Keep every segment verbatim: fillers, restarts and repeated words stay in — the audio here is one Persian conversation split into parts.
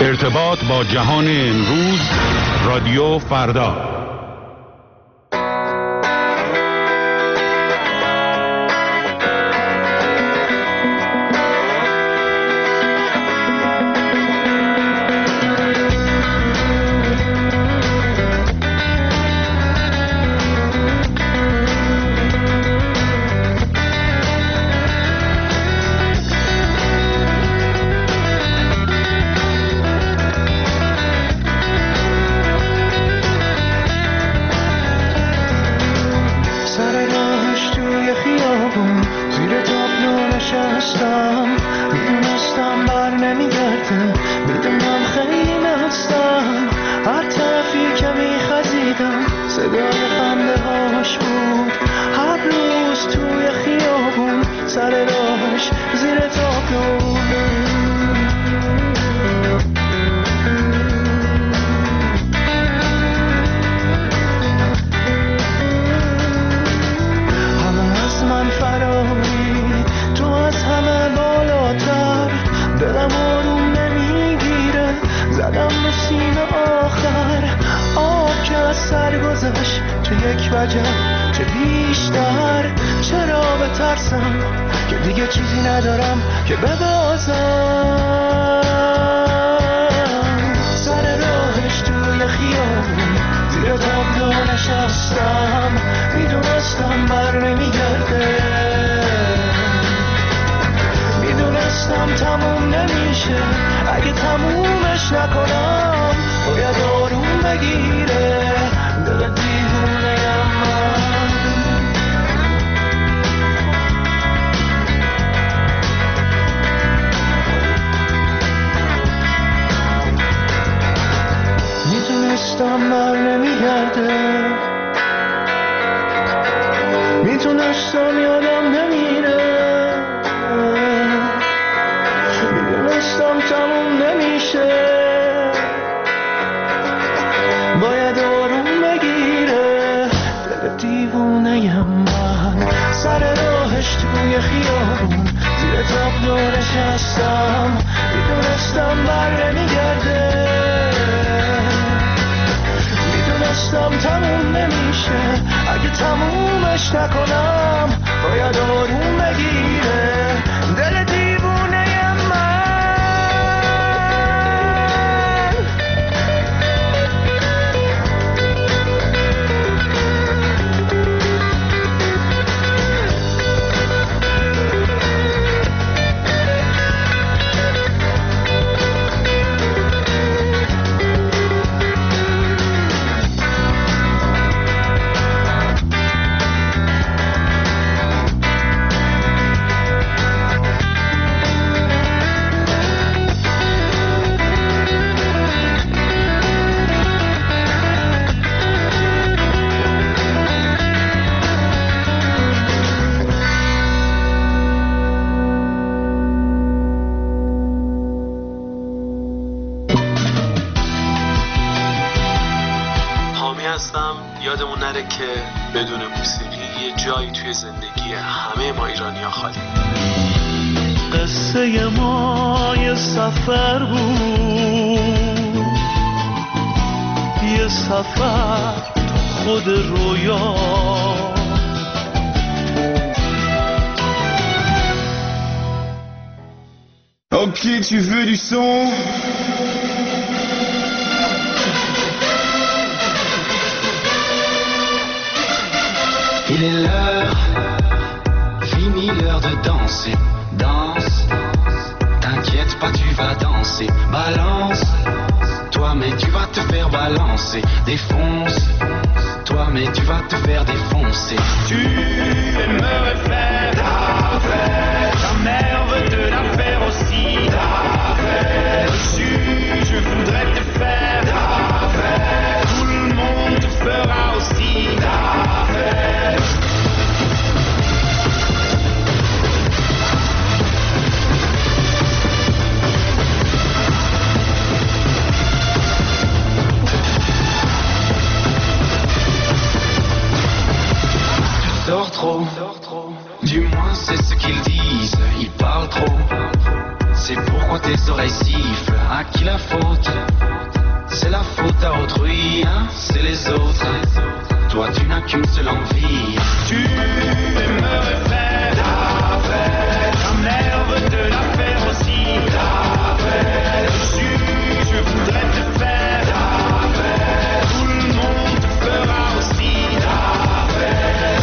ارتباط با جهان امروز، رادیو فردا. یادمون نره که بدون موسیقی یه جایی توی زندگی همه ما ایرانی‌ها خالی. قصه ما یه سفر بود، یه سفر خود رویا. Ok, tu veux du son? Il est l'heure, fini l'heure de danser. Danse, t'inquiète pas, tu vas danser. Balance, toi mais tu vas te faire balancer. Défonce, toi mais tu vas te faire défoncer. Tu aimerais faire ta fête, ta mère veut te la faire aussi. Ta fête, dessus je voudrais te faire ta fête. Tout le monde te fera aussi ta fête. Dors trop, du moins c'est ce qu'il dit. siffle, à qui la faute? C'est la faute à autrui, hein, c'est les autres. Toi tu n'as qu'une seule envie. Tu aimerais faire la fête, ta mère veut te la faire aussi. La fête, je, je voudrais te faire la fête, tout le monde te fera aussi la fête.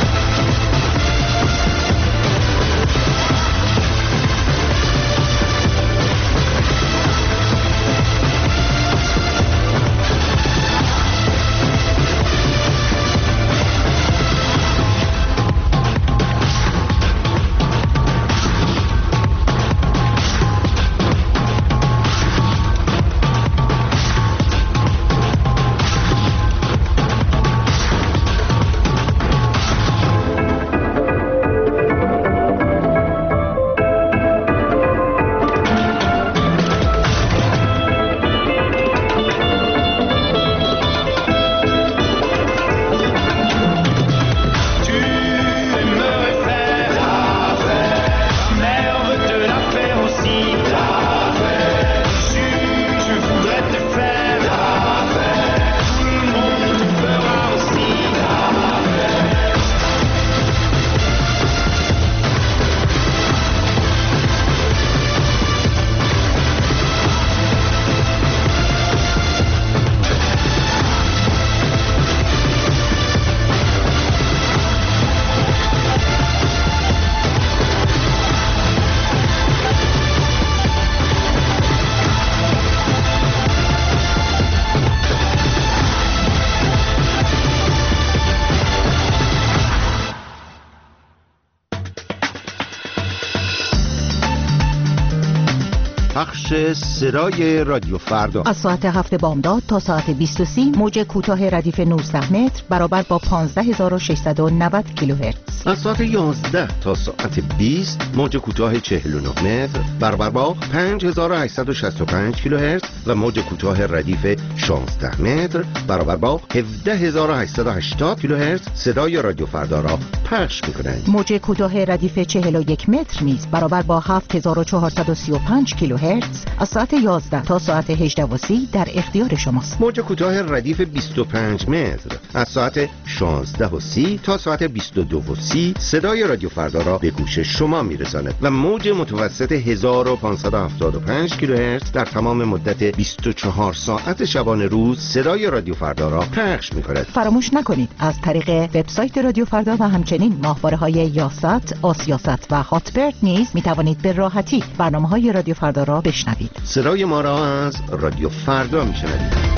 صدای رادیو فردا از ساعت هفت بامداد تا ساعت بیست و سی موج کوتاه ردیف نوزده متر برابر با پانزده هزار و ششصد و نود کیلوهرتز. از ساعت یازده تا ساعت بیست موج کوتاه چهل و نه متر برابر با پنج هزار و هشتصد و شصت و پنج کیلوهرتز و موج کوتاه ردیف شانزده متر برابر با هفده هزار و هشتصد و هشتاد کیلوهرتز صدای رادیو فردا را پخش می‌کنند. موج کوتاه ردیف چهل و یک متر نیز برابر با هفت هزار و چهارصد و سی و پنج کیلوهرتز از ساعت یازده تا ساعت هجده و سی در اختیار شماست. موج کوتاه ردیف بیست و پنج متر از ساعت شانزده و سی تا ساعت بیست و دو و سی صدای رادیو فردا را به گوش شما میرساند و موج متوسط هزار و پانصد و هفتاد و پنج کیلوهرتز در تمام مدت بیست و چهار ساعت شبانه روز صدای رادیو فردا را پخش می‌کند. فراموش نکنید از طریق وبسایت رادیو فردا و همچنین ماهواره‌های یاست، آسیاست و هاتبرد نیز می‌توانید به راحتی برنامه‌های رادیو فردا را بشنوید. صدای ما را از رادیو فردا می‌شنوید.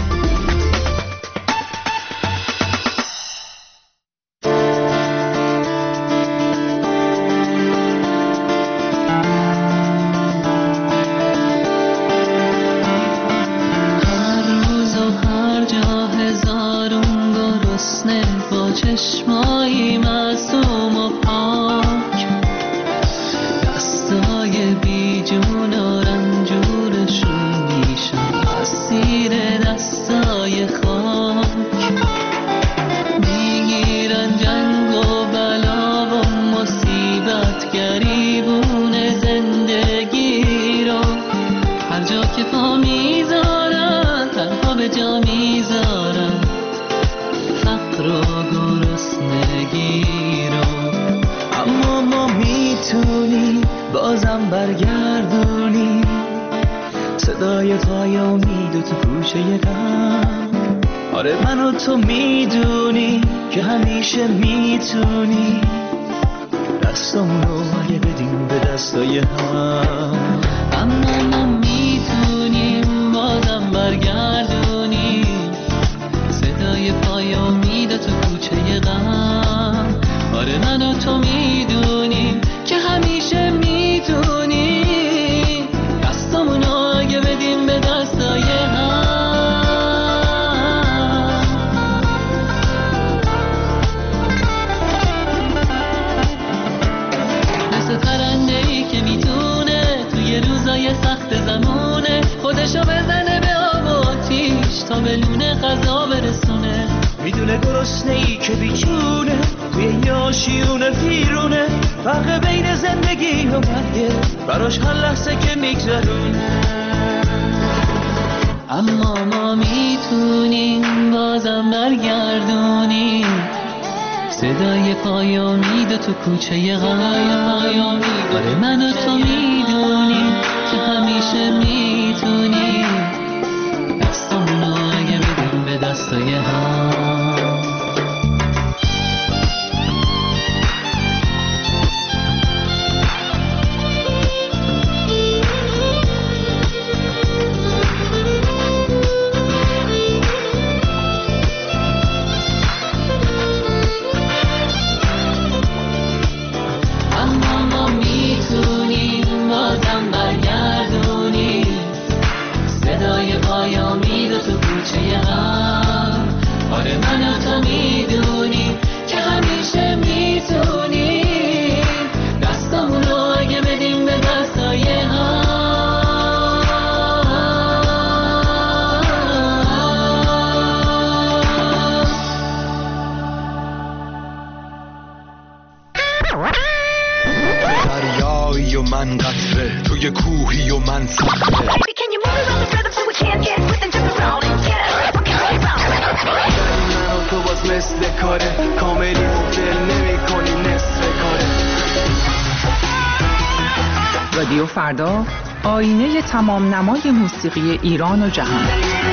چشمایی معصوم و پاک، دستای بی جون و رنجورشون میشن اسیر دستای خاک، میگیرن جنگ و بلا و مصیبت گریبون زندگی رو، هر جا که پا میذارن تنها به جا میذارن فقر و گرسنگی رو. اما ما میتونیم بازم برگردونیم صدای پای امید و تو گوشه غم. آره من و تو میدونی که همیشه میتونی دستامونو اگه بدیم به دستای هم. اما ما میتونیم بازم برگردونیم صدای پای امید تو کوچه غم. آره من و تو میدونیم که همیشه میتونیم دستامونو اگه بدیم به دستای هم. مثل پرنده‌ای که میتونه توی روزای سخت زمونه خودشو بزنه به آب و آتیش تا به لونه غذا برسونه. میدونه گرسنه‌ای که بیچونه توی این آشیونه ویرونه، فرق بین زندگی و مرگه براش هر لحظه که میگذرونه. اما ما میتونیم بازم برگردونیم صدای پای امید تو کوچه غم. آره من و تو میدونیم که همیشه میتونیم دستامونو اگه بدیم به دستای هم. دریایی و من قطره توی کوهی و من صخره من و تو باز مثل کاره کاملی و دل نمی کنی نصف کاره. رادیو فردا، آینه تمام نمای موسیقی ایران و جهان.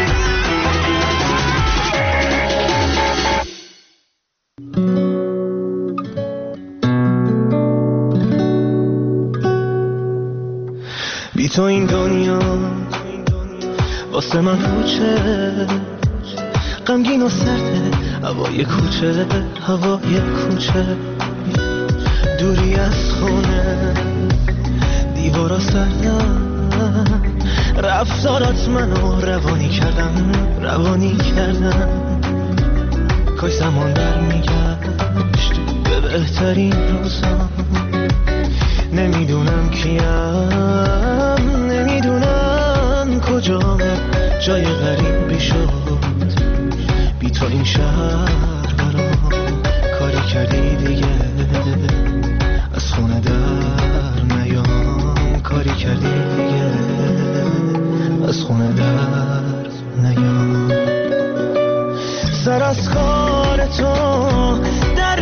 بی تو این دنیا واسه من پوچه، غمگین و سرده هوای کوچه، هوای کوچه، دوری از خونه، دیوارا سردن، رفتارات منو روانی کردن، روانی کردن. کاش زمان در میگشت به بهترین روزا. نمیدونم کیم، نمیدونم کجام، جای غریبی شد بی تو این شهر برام. کاری کردی دیگه از خونه در نیام، کاری کردی دیگه از خونه در نیام. سر از کار تو در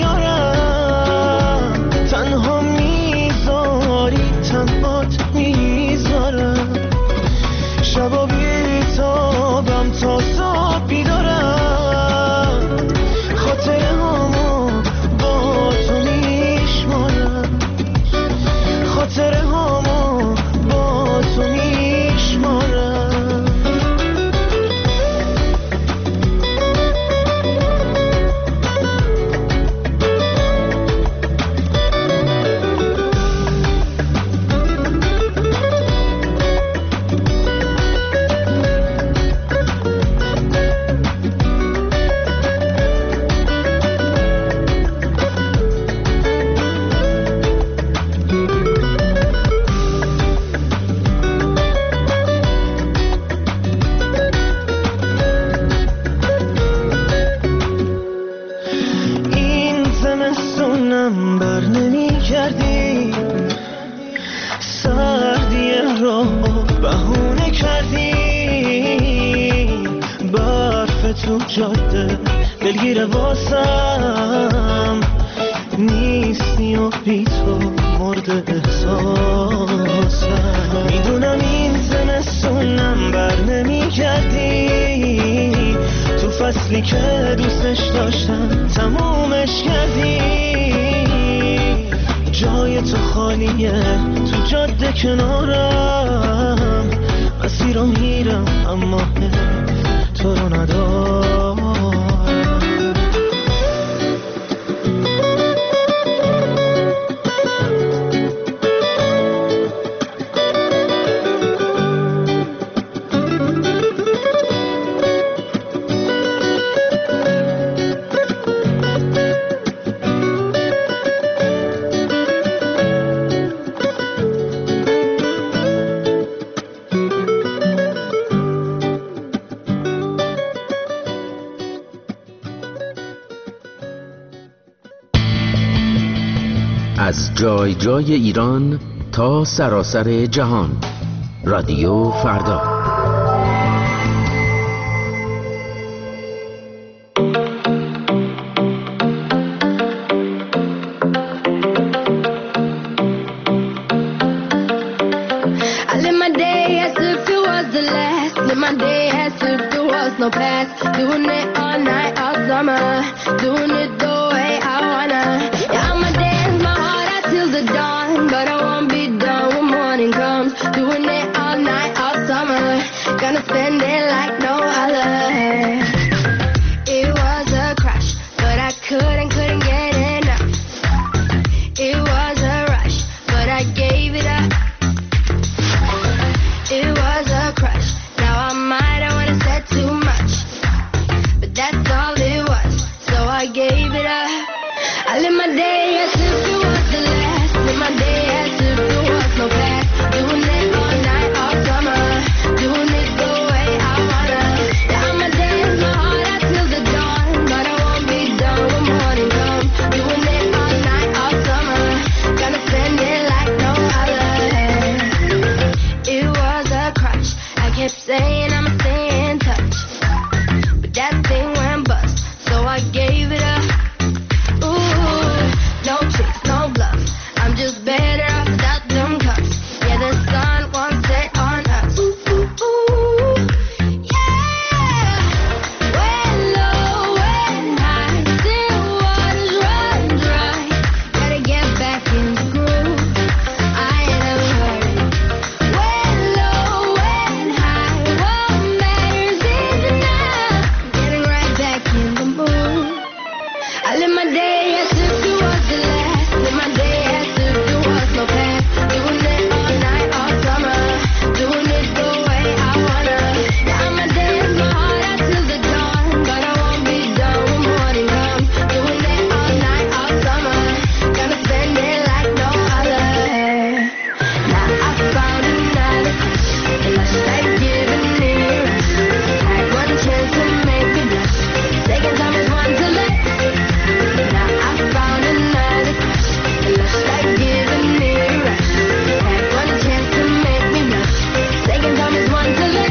نمیارم، تنها میذاری تنهات میذارم. شبا بیتابم تا صبح بیدارم، خاطره هامو با تو میشمارم، خاطره هامو با تو میشمارم. جاده دلگیر واسم نیستی و بی تو مرد احساسم. میدونم این زمستونم بر نمی کردی، تو فصلی که دوستش داشتم تمومش کردی. جای تو خالیه تو جاده کنارم، مسیر رو میرم اما تو رو ندارم. از جای جای ایران تا سراسر جهان، رادیو فردا. Live my day as if there was no past. Doing it all night, all summer. Doing it the way I wanna. Yeah, I'ma dance my heart out till the dawn, but I won't be done when morning comes. Doing it all night, all summer. Gonna spend it like no other. It was a crush, but I couldn't, couldn't get enough. It was a rush, but I gave it up. It was a crush. Now I might have wanna said too much, but that's all it was. So I gave it up. I live my day as if it was the last. Live my day as if there was no past. Doing it all night, all summer. Doing it the way I wanna. Yeah, I'ma dance my heart out till the dawn, but I won't be done when morning comes. Doing it all night, all summer. Gonna spend it like no other. It was a crutch. I kept saying I'ma stay in touch, but that thing went bust, so I gave it up. Ooh, no tricks, no bluffs. I'm just better off without them cuffs. Yeah, the sun won't set on us. Ooh, ooh, ooh, yeah. When low, when high, still waters run dry. Gotta get back in the groove. I ain't never heard it. When low, when high, what matters is enough. Getting right back in the mood. I live my day as if it was the last. Live my day as if there was no past. Doing it all night, all summer. Doing it the way I wanna. Yeah, I'ma dance my heart out till the dawn, but I won't be done when morning comes. Doing it all night, all summer. Gonna spend it like no other. Now I found another crush, and I started giving it a rush. Had one chance to make me blush. Second time is one to let. Now I found another crush, and I started giving it a rush. Had one chance to make me blush. Second time is one to let.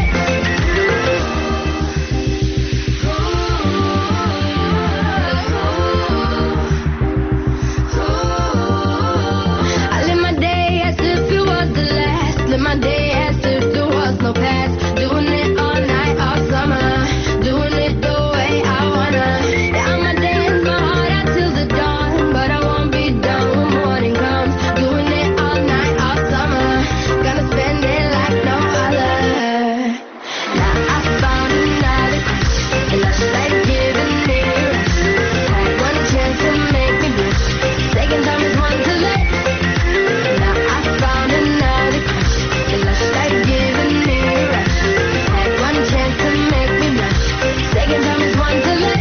I live my day as if it was the last. Live my day as if there was no past. Doing it all night, all summer. Doing it the way I wanna. Yeah, I'ma dance my heart out till the dawn, but I won't be done when morning comes. Doing it all night, all summer. Gonna spend it like no other. Now I found another crush, and I started giving it a rush. Had one chance to make me blush. Second time is one to let. Now I found another crush, and I started giving it a rush. Had one chance to make me blush. Second time is one to let.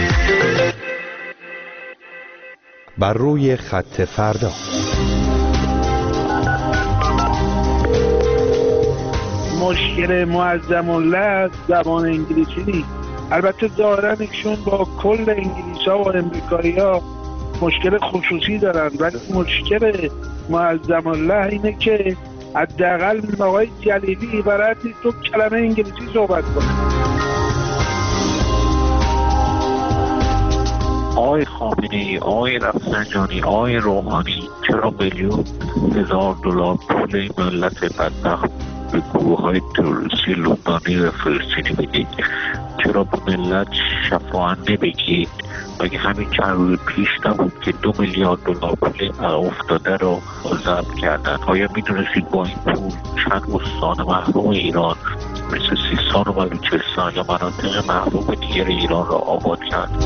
بر روی خط فردا. مشکل معظم الله زبان انگلیسی نیست. البته ظاهرا ایشون با کل انگلیس ها و امریکایی ها مشکل خصوصی دارن، ولی مشکل معظم الله اینه که حداقل آقای جلیلی برای تو کلمه انگلیسی صحبت کنه. آقای خامنه‌ای، آقای رفسنجانی، آقای روحانی چرا میلیون هزار دلار پول این ملت بدبخت به گروه‌های تروریستی لبنانی و فلسطینی بدید؟ چرا به ملت شفاهن نبگید؟ مگه همین چند روز پیش نبود که دو میلیارد دلار پول افتاده رو ضبط کردن؟ آیا میدونستید با این پول چند استان محروم ایران مثل سیستان و بلوچستان یا مناطق محروم دیگر ایران را آباد کرد؟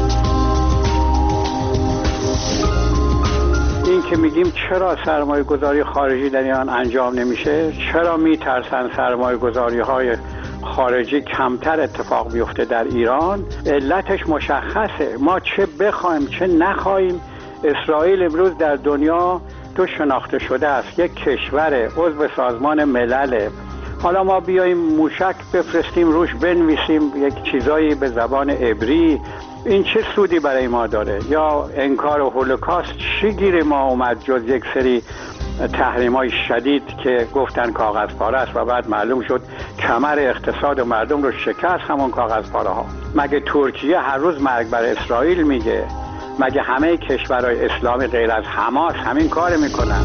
این که میگیم چرا سرمایه گذاری خارجی در ایران انجام نمیشه، چرا میترسن سرمایه گذاری های خارجی کمتر اتفاق بیفته در ایران، علتش مشخصه. ما چه بخوایم چه نخوایم، اسرائیل امروز در دنیا تو شناخته شده است، یک کشور عضو سازمان ملل. حالا ما بیاییم موشک بفرستیم روش بنویسیم یک چیزایی به زبان عبری، این چه سودی برای ما داره؟ یا انکار هولوکاست، چی گیر ما اومد جز یک سری تحریم‌های شدید که گفتن کاغذ پاره است و بعد معلوم شد کمر اقتصاد و مردم رو شکست همون کاغذ پاره ها. مگه ترکیه هر روز مرگ بر اسرائیل میگه؟ مگه همه کشورهای اسلامی غیر از حماس همین کار میکنن؟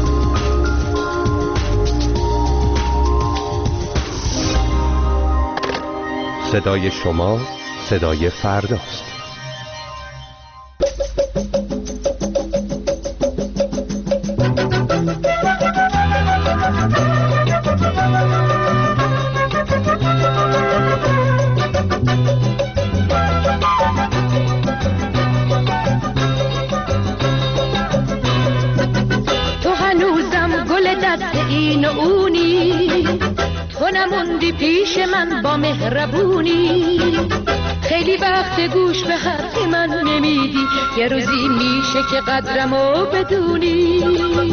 صدای شما، صدای فرداست. نموندی پیش من با مهربونی، خیلی وقت گوش به حرف من نمیدی، یه روزی میشه که قدرمو بدونی.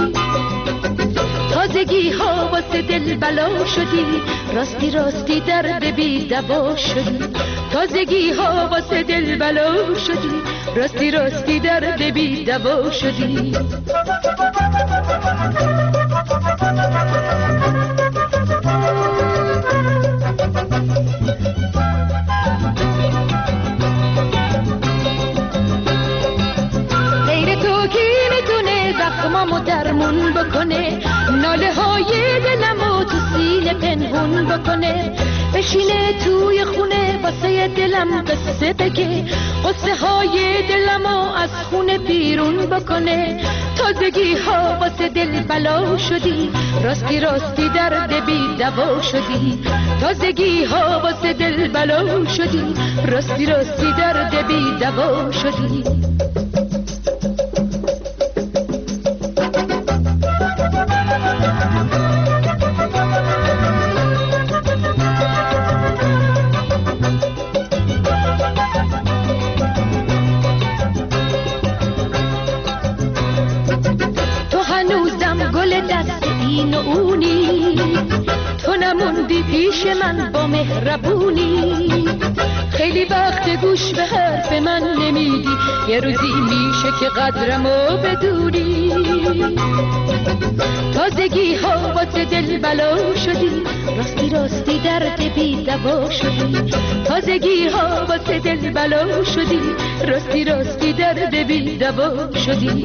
تازگی ها واسه دل بلا شدی، راستی راستی درد بی دوا شدی. تازگی ها واسه دل بلا شدی، راستی راستی درد بی دوا شدی. زخمامو درمون بکنه، ناله های دلمو تو سینه پنهون بکنه، بشینه توی خونه واسه دلم قصه بگه، قصه های دلمو از خونه بیرون بکنه. تازگی ها واسه دل بلا شدی، راستی راستی درد بی دوا شدی. تازگی ها واسه دل بلا شدی، راستی راستی درد بی دوا شدی. پیش من با مهربونی، خیلی وقت گوش به حرف من نمیدی، یه روزی میشه که قدرمو بدونی. تازگی ها واسه دل بلا شدی، راستی راستی درد بی دوا شدی. تازگی ها واسه دل بلا شدی، راستی راستی درد بی دوا شدی.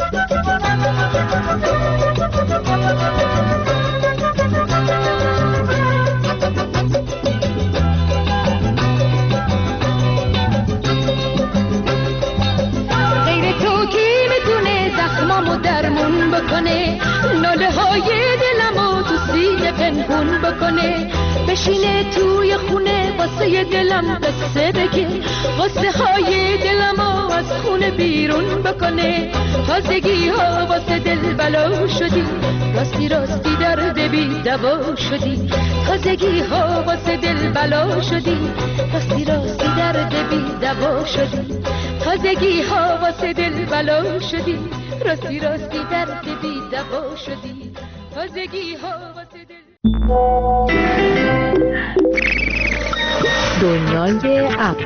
زخمامو درمون بکنه، ناله های دلمو تو سینه پنهون بکنه، بشینه توی خونه واسه دلم قصه بگه، قصه های دلمو از خونه بیرون بکنه. تازگی ها واسه دل بلا شدی، راستی راستی درد بی دوا شدی. تازگی ها واسه دل بلا شدی، راستی راستی درد بی دوا شدی. تازگی ها واسه دل بلا شدی، راستی راستی درد بی دوا شدی. تازگی ها واسه دل. دنیای اپ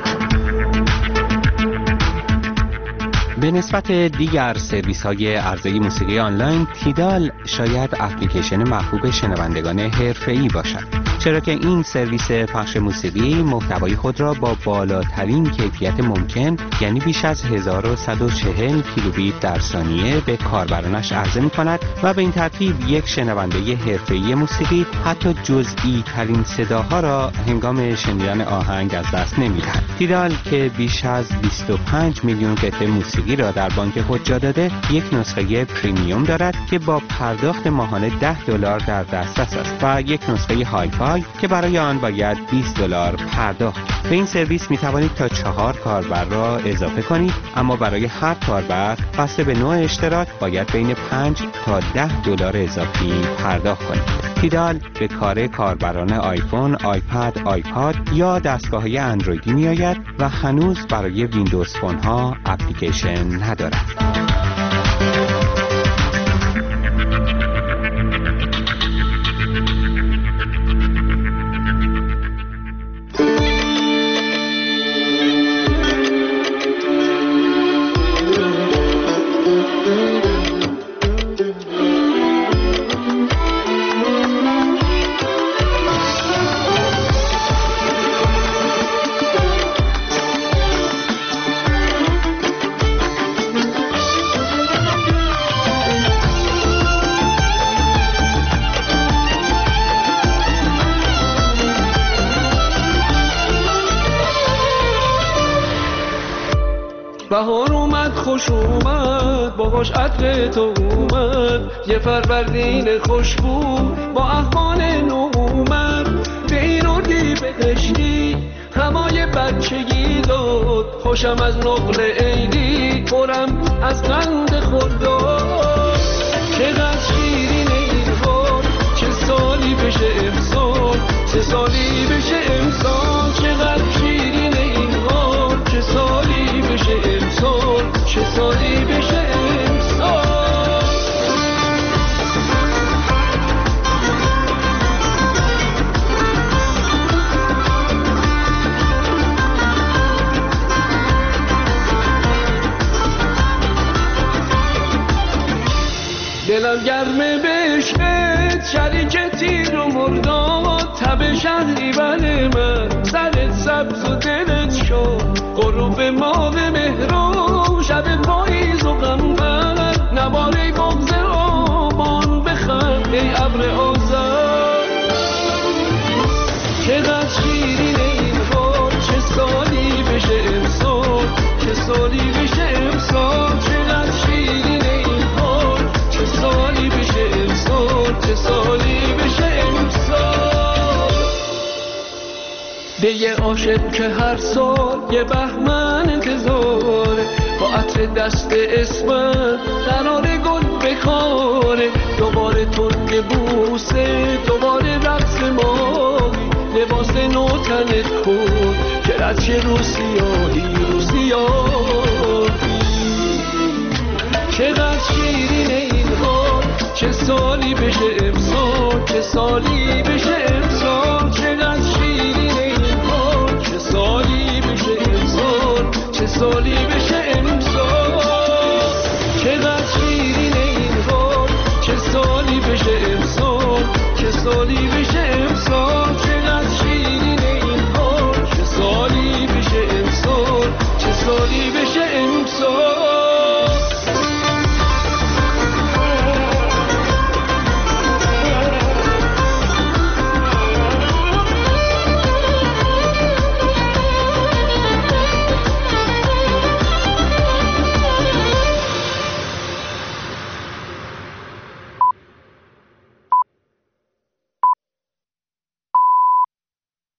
به نسبت دیگر سرویس های عرضه موسیقی آنلاین، تیدال شاید اپلیکیشن محبوب شنوندگان حرفه‌ای باشد، چرا که این سرویس پخش موسیقی محتوای خود را با بالاترین کیفیت ممکن، یعنی بیش از هزار و صد و چهل کیلوبیت در ثانیه به کاربرانش عرضه می کند و به این ترتیب یک شنونده حرفه‌ای موسیقی حتی جزئی ترین صداها را هنگام شنیدن آهنگ از دست نمی دهد. تیدال که بیش از بیست و پنج میلیون قطعه موسیقی را در بانک خود جا داده، یک نسخه پریمیوم دارد که با پرداخت ماهانه ده دلار در دسترس است و یک نسخه های فای که برای آن باید بیست دلار پرداخت. به این سرویس می توانید تا چهار کاربر را اضافه کنید، اما برای هر کاربر بسته به نوع اشتراک باید بین پنج تا ده دلار اضافی پرداخت کنید. تیدال به کار کاربران آیفون، آیپد، آیپاد یا دستگاه‌های اندرویدی می آید و هنوز برای ویندوز فون ها اپلیکیشن ندارد. بهار اومد خوش اومد باهاش عطر تو اومد یه فروردین خوشبو با احوال نو اومد به این اردی بهشتی همای بچگی داد خوشم از نقل عیدی پرم از قند خرداد چقدر شیرین این حال چه سالی بشه امسال چه سالی بشه امسال چقدر شیرین این حال چه سالی بشه امسال چه سالی بشه امسال دلم گرمه بشت شریک تیر و مرداد تب شهری بله من سرت سبز و دلت شد غروب ماه مهران شب پاییز و غمبر نباره بغض آبان بخند ای ابر آذر چقدر شیرین این حال چه سالی بشه امسال چه سالی بشه امسال چقدر شیرین این حال چه سالی بشه امسال چه سالی بشه امسال به یه عاشق که هر سال یه بهمن انتظاره با عطر دست اسمت قرار گل بخاره دوباره ترک بوسه دوباره رقص ماهی لباس نو تنت کن که رچه رو سیاهی رو سیاهی چقدر شیرین این حال چه سالی بشه امسال چه سالی بشه امسال چه